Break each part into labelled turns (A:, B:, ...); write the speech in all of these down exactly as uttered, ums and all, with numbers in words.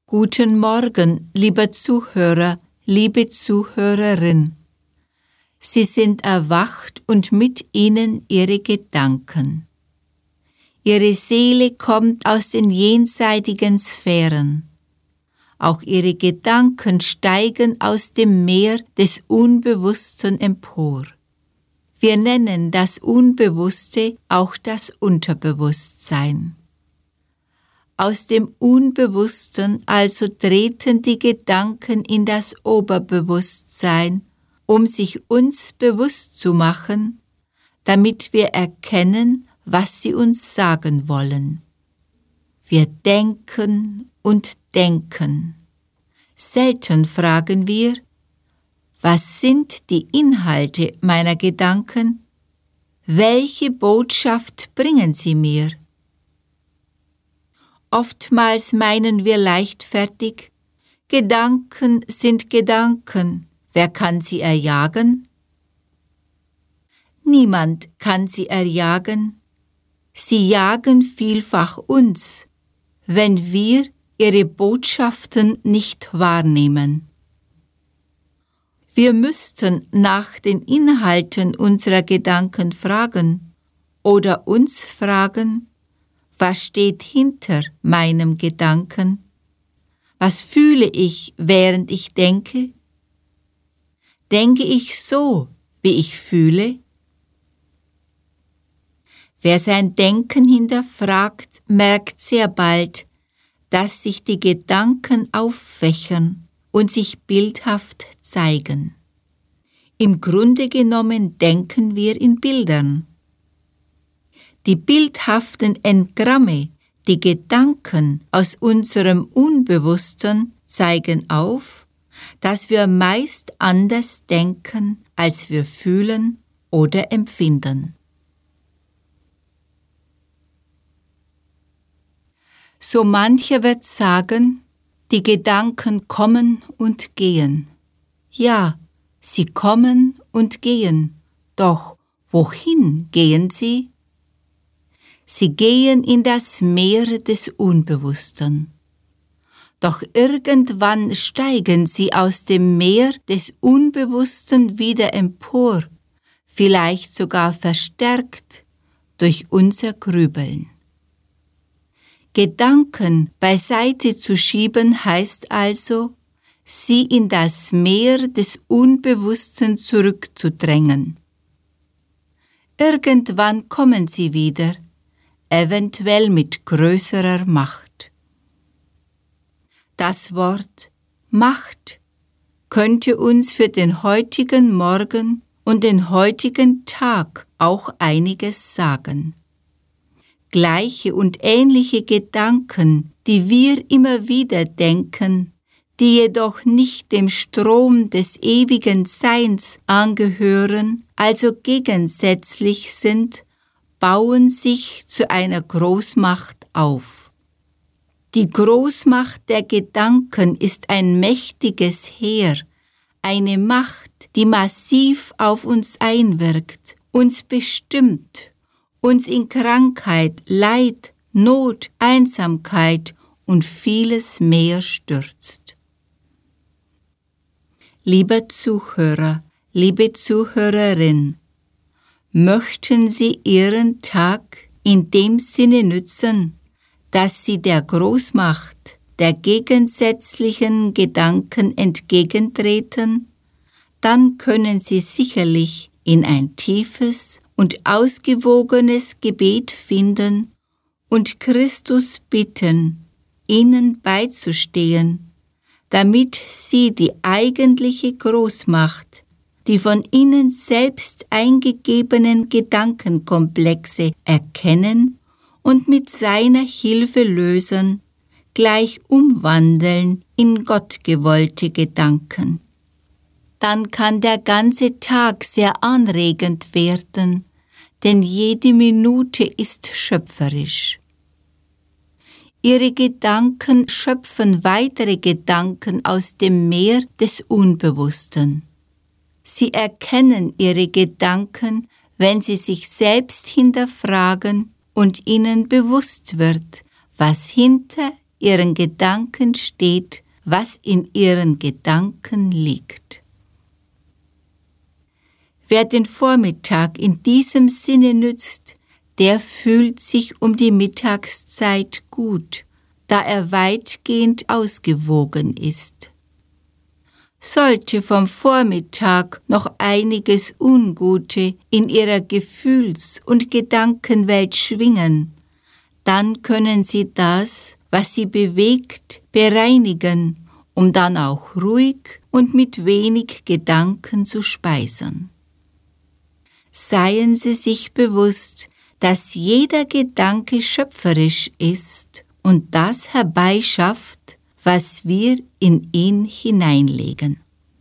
A: Guten Morgen, lieber Zuhörer, liebe Zuhörerin. Sie sind erwacht und mit ihnen Ihre Gedanken. Ihre Seele kommt aus den jenseitigen Sphären. Auch Ihre Gedanken steigen aus dem Meer des Unbewussten empor. Wir nennen das Unbewusste auch das Unterbewusstsein. Aus dem Unbewussten also treten die Gedanken in das Oberbewusstsein, um sich uns bewusst zu machen, damit wir erkennen, was sie uns sagen wollen. Wir denken und denken. Selten fragen wir, was sind die Inhalte meiner Gedanken? Welche Botschaft bringen sie mir? Oftmals meinen wir leichtfertig, Gedanken sind Gedanken, wer kann sie erjagen? Niemand kann sie erjagen. Sie jagen vielfach uns, wenn wir ihre Botschaften nicht wahrnehmen. Wir müssten nach den Inhalten unserer Gedanken fragen oder uns fragen, was steht hinter meinem Gedanken? Was fühle ich, während ich denke? Denke ich so, wie ich fühle? Wer sein Denken hinterfragt, merkt sehr bald, dass sich die Gedanken auffächern und sich bildhaft zeigen. Im Grunde genommen denken wir in Bildern. Die bildhaften Engramme, die Gedanken aus unserem Unbewussten zeigen auf, dass wir meist anders denken, als wir fühlen oder empfinden. So mancher wird sagen, die Gedanken kommen und gehen. Ja, sie kommen und gehen, doch wohin gehen sie? Sie gehen in das Meer des Unbewussten. Doch irgendwann steigen sie aus dem Meer des Unbewussten wieder empor, vielleicht sogar verstärkt durch unser Grübeln. Gedanken beiseite zu schieben heißt also, sie in das Meer des Unbewussten zurückzudrängen. Irgendwann kommen sie wieder, eventuell mit größerer Macht. Das Wort Macht könnte uns für den heutigen Morgen und den heutigen Tag auch einiges sagen. Gleiche und ähnliche Gedanken, die wir immer wieder denken, die jedoch nicht dem Strom des ewigen Seins angehören, also gegensätzlich sind, bauen sich zu einer Großmacht auf. Die Großmacht der Gedanken ist ein mächtiges Heer, eine Macht, die massiv auf uns einwirkt, uns bestimmt, uns in Krankheit, Leid, Not, Einsamkeit und vieles mehr stürzt. Lieber Zuhörer, liebe Zuhörerin, möchten Sie Ihren Tag in dem Sinne nützen, dass Sie der Großmacht der gegensätzlichen Gedanken entgegentreten, dann können Sie sicherlich in ein tiefes und ausgewogenes Gebet finden und Christus bitten, Ihnen beizustehen, damit Sie die eigentliche Großmacht, die von Ihnen selbst eingegebenen Gedankenkomplexe erkennen und mit seiner Hilfe lösen, gleich umwandeln in gottgewollte Gedanken. Dann kann der ganze Tag sehr anregend werden, denn jede Minute ist schöpferisch. Ihre Gedanken schöpfen weitere Gedanken aus dem Meer des Unbewussten. Sie erkennen ihre Gedanken, wenn sie sich selbst hinterfragen und ihnen bewusst wird, was hinter ihren Gedanken steht, was in ihren Gedanken liegt. Wer den Vormittag in diesem Sinne nützt, der fühlt sich um die Mittagszeit gut, da er weitgehend ausgewogen ist. Sollte vom Vormittag noch einiges Ungute in ihrer Gefühls- und Gedankenwelt schwingen, dann können Sie das, was Sie bewegt, bereinigen, um dann auch ruhig und mit wenig Gedanken zu speisen. Seien Sie sich bewusst, dass jeder Gedanke schöpferisch ist und das herbeischafft, was wir in ihn hineinlegen.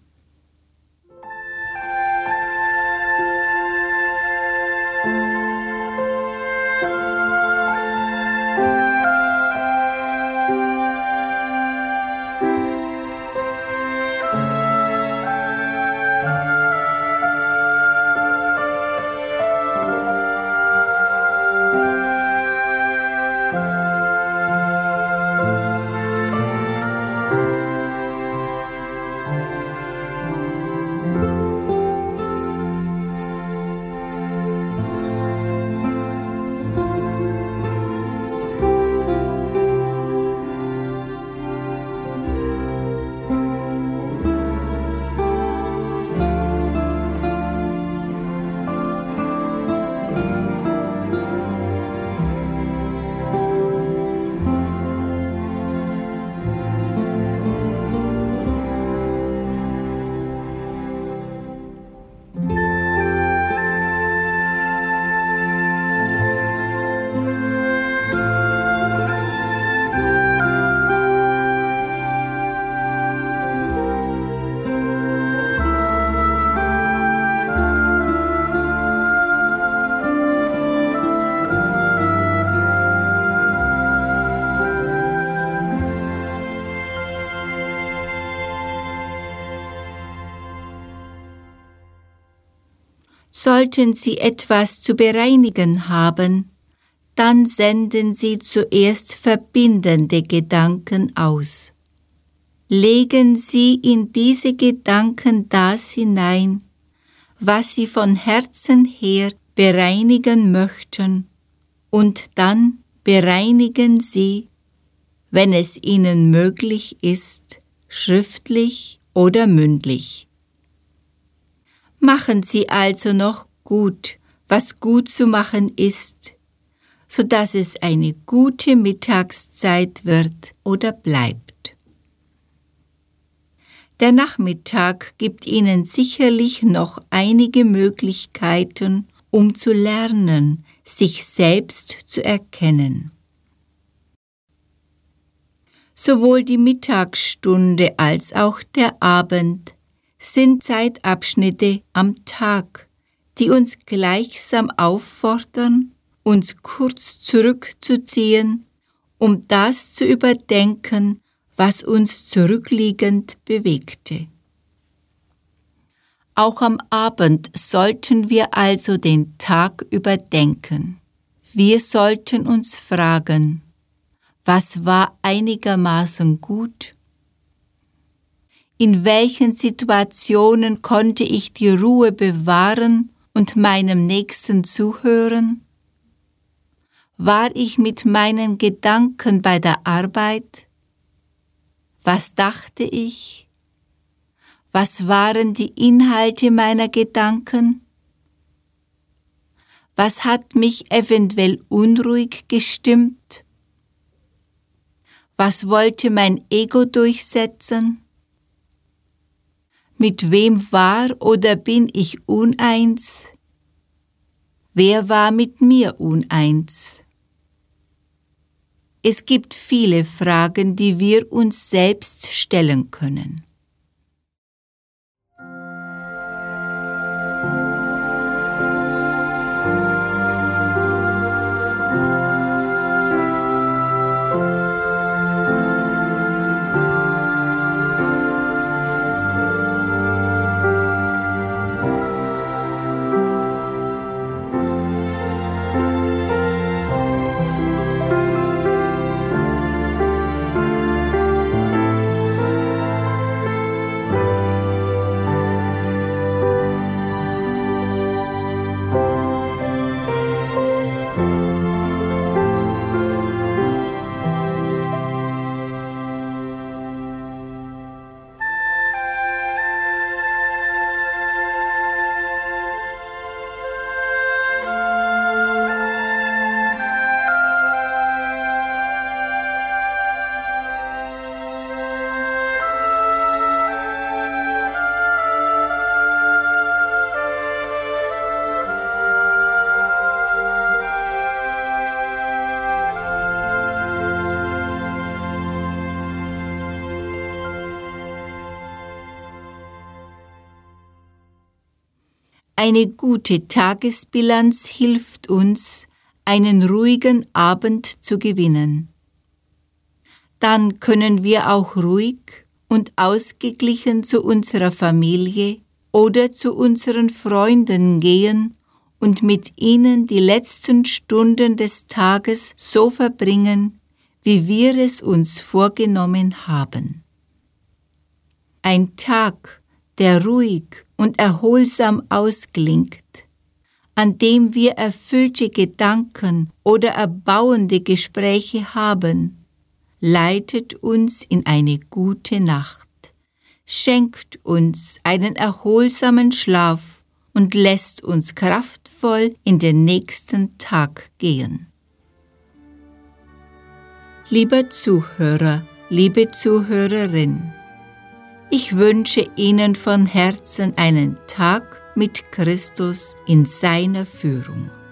A: Sollten Sie etwas zu bereinigen haben, dann senden Sie zuerst verbindende Gedanken aus. Legen Sie in diese Gedanken das hinein, was Sie von Herzen her bereinigen möchten, und dann bereinigen Sie, wenn es Ihnen möglich ist, schriftlich oder mündlich. Machen Sie also noch gut, was gut zu machen ist, so dass es eine gute Mittagszeit wird oder bleibt. Der Nachmittag gibt Ihnen sicherlich noch einige Möglichkeiten, um zu lernen, sich selbst zu erkennen. Sowohl die Mittagsstunde als auch der Abend sind Zeitabschnitte am Tag, die uns gleichsam auffordern, uns kurz zurückzuziehen, um das zu überdenken, was uns zurückliegend bewegte. Auch am Abend sollten wir also den Tag überdenken. Wir sollten uns fragen, was war einigermaßen gut? In welchen Situationen konnte ich die Ruhe bewahren und meinem Nächsten zuhören? War ich mit meinen Gedanken bei der Arbeit? Was dachte ich? Was waren die Inhalte meiner Gedanken? Was hat mich eventuell unruhig gestimmt? Was wollte mein Ego durchsetzen? Mit wem war oder bin ich uneins? Wer war mit mir uneins? Es gibt viele Fragen, die wir uns selbst stellen können. eine gute Tagesbilanz hilft uns, einen ruhigen Abend zu gewinnen. Dann können wir auch ruhig und ausgeglichen zu unserer Familie oder zu unseren Freunden gehen und mit ihnen die letzten Stunden des Tages so verbringen, wie wir es uns vorgenommen haben. Ein Tag, der ruhig und erholsam ausklingt, an dem wir erfüllte Gedanken oder erbauende Gespräche haben, leitet uns in eine gute Nacht, schenkt uns einen erholsamen Schlaf und lässt uns kraftvoll in den nächsten Tag gehen. Lieber Zuhörer, liebe Zuhörerin, ich wünsche Ihnen von Herzen einen Tag mit Christus in seiner Führung.